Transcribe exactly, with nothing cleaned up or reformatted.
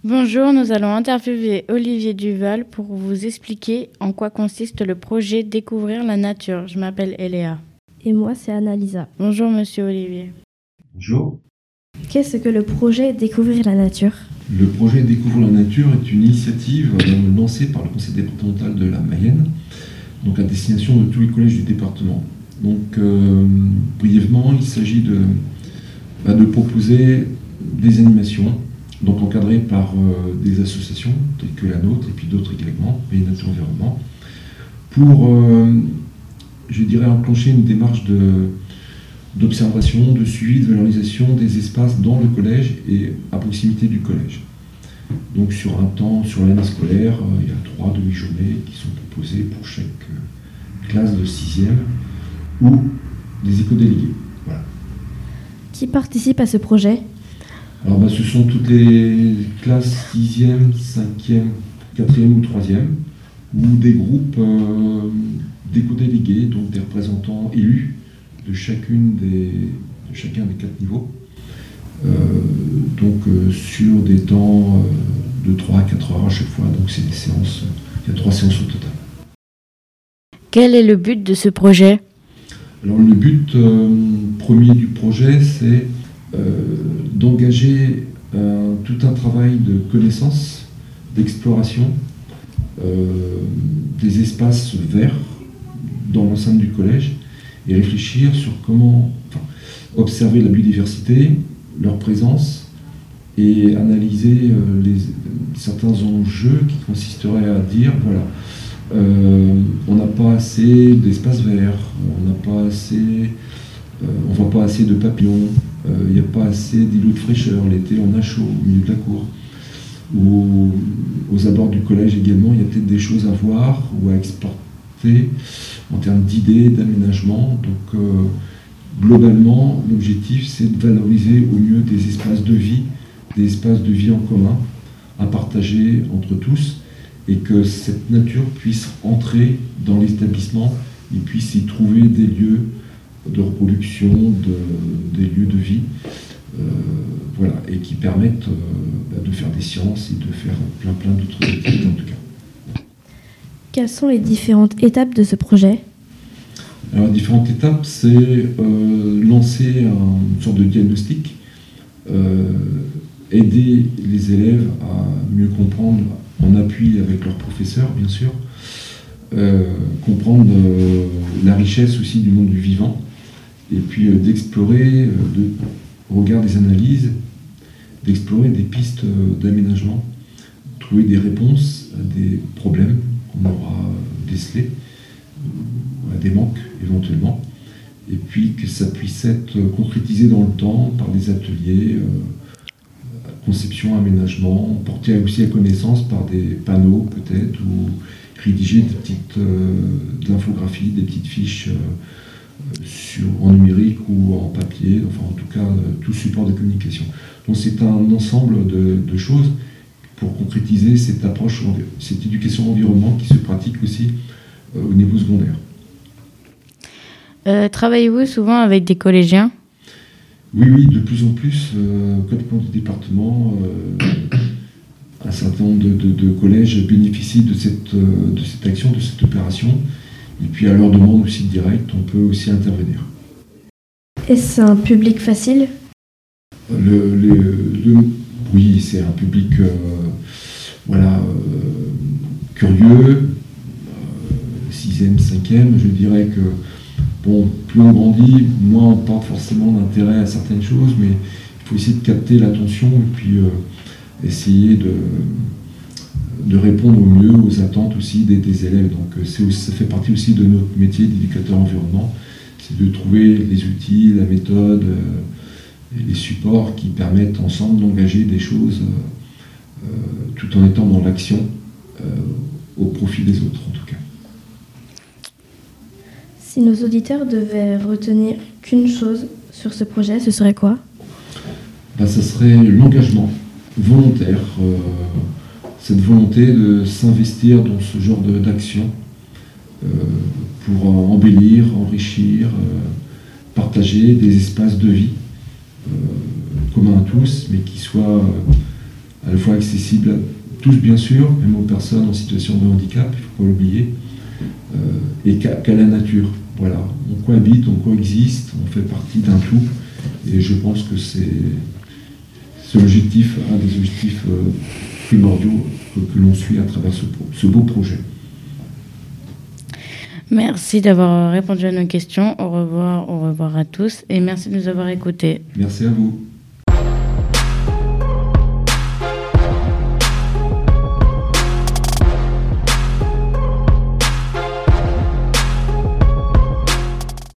Bonjour, nous allons interviewer Olivier Duval pour vous expliquer en quoi consiste le projet Découvrir la nature. Je m'appelle Eléa. Et moi, c'est Annalisa. Bonjour, monsieur Olivier. Bonjour. Qu'est-ce que le projet Découvrir la nature ? Le projet Découvrir la nature est une initiative lancée par le conseil départemental de la Mayenne, donc à destination de tous les collèges du département. Donc, euh, brièvement, il s'agit de, bah, de proposer des animations, donc encadrées par euh, des associations telles que la nôtre et puis d'autres également, Pays Nature Environnement, pour, euh, je dirais, enclencher une démarche de, d'observation, de suivi, de valorisation des espaces dans le collège et à proximité du collège. Donc sur un temps, sur l'année scolaire, euh, il y a trois demi-journées qui sont proposées pour chaque euh, classe de sixième ou des éco-délégués. Voilà. Qui participe à ce projet ? Alors bah, ce sont toutes les classes sixième, cinquième, quatrième ou troisième, ou des groupes euh, d'éco-délégués, donc des représentants élus de, chacune des, de chacun des quatre niveaux, euh, donc euh, sur des temps euh, de trois à quatre heures à chaque fois, donc c'est des séances, il y a trois séances au total. Quel est le but de ce projet ? Alors le but euh, premier du projet, c'est euh, d'engager euh, tout un travail de connaissance, d'exploration euh, des espaces verts dans l'enceinte du collège et réfléchir sur comment enfin, observer la biodiversité, leur présence et analyser euh, les, certains enjeux qui consisteraient à dire voilà, euh, on n'a pas assez d'espaces verts, on n'a pas assez, euh, on voit pas assez de papillons, il n'y a pas assez d'îlots de fraîcheur, l'été on a chaud au milieu de la cour. Ou aux abords du collège également, il y a peut-être des choses à voir ou à exporter en termes d'idées, d'aménagement. Donc euh, globalement, l'objectif c'est de valoriser au mieux des espaces de vie, des espaces de vie en commun à partager entre tous et que cette nature puisse entrer dans l'établissement et puisse y trouver des lieux de reproduction, de, des lieux de vie, euh, voilà, et qui permettent euh, de faire des sciences et de faire plein plein d'autres activités en tout cas. Quelles sont les différentes étapes de ce projet ? Alors, les différentes étapes, c'est euh, lancer un, une sorte de diagnostic, euh, aider les élèves à mieux comprendre, en appui avec leurs professeurs, bien sûr, euh, comprendre euh, la richesse aussi du monde du vivant, et puis euh, d'explorer, euh, de regard des analyses, d'explorer des pistes euh, d'aménagement, trouver des réponses à des problèmes qu'on aura décelés, à des manques éventuellement, et puis que ça puisse être concrétisé dans le temps par des ateliers, euh, conception, aménagement, porté aussi à connaissance par des panneaux peut-être, ou rédiger des petites euh, infographies, des petites fiches euh, sur, en numérique ou en papier, enfin en tout cas euh, tout support de communication. Donc c'est un ensemble de, de choses pour concrétiser cette approche, cette éducation environnement qui se pratique aussi euh, au niveau secondaire. Euh, travaillez-vous souvent avec des collégiens ? Oui, oui, de plus en plus, euh, au cadre du département, euh, un certain nombre de, de, de collèges bénéficient de cette, euh, de cette action, de cette opération. Et puis à leur demande aussi directe, on peut aussi intervenir. Est-ce un public facile ? le, le, le, Oui, c'est un public euh, voilà, euh, curieux, sixième, cinquième, je dirais que bon, plus on grandit, moins on porte forcément d'intérêt à certaines choses, mais il faut essayer de capter l'attention et puis euh, essayer de, de répondre au mieux aux attentes aussi des, des élèves. Donc c'est aussi, ça fait partie aussi de notre métier d'éducateur environnement, c'est de trouver les outils, la méthode, euh, et les supports qui permettent ensemble d'engager des choses euh, tout en étant dans l'action euh, au profit des autres en tout cas. Si nos auditeurs devaient retenir qu'une chose sur ce projet, ce serait quoi ? Ben, ça serait l'engagement volontaire, euh, cette volonté de s'investir dans ce genre de, d'action euh, pour embellir, enrichir, euh, partager des espaces de vie euh, communs à tous, mais qui soient euh, à la fois accessible à tous bien sûr, même aux personnes en situation de handicap, il ne faut pas l'oublier, euh, et qu'à, qu'à la nature. Voilà, on cohabite, on coexiste, on fait partie d'un tout, et je pense que c'est, c'est l'objectif, un des objectifs euh, primordiaux que, que l'on suit à travers ce, ce beau projet. Merci d'avoir répondu à nos questions. Au revoir, au revoir à tous, et merci de nous avoir écoutés. Merci à vous.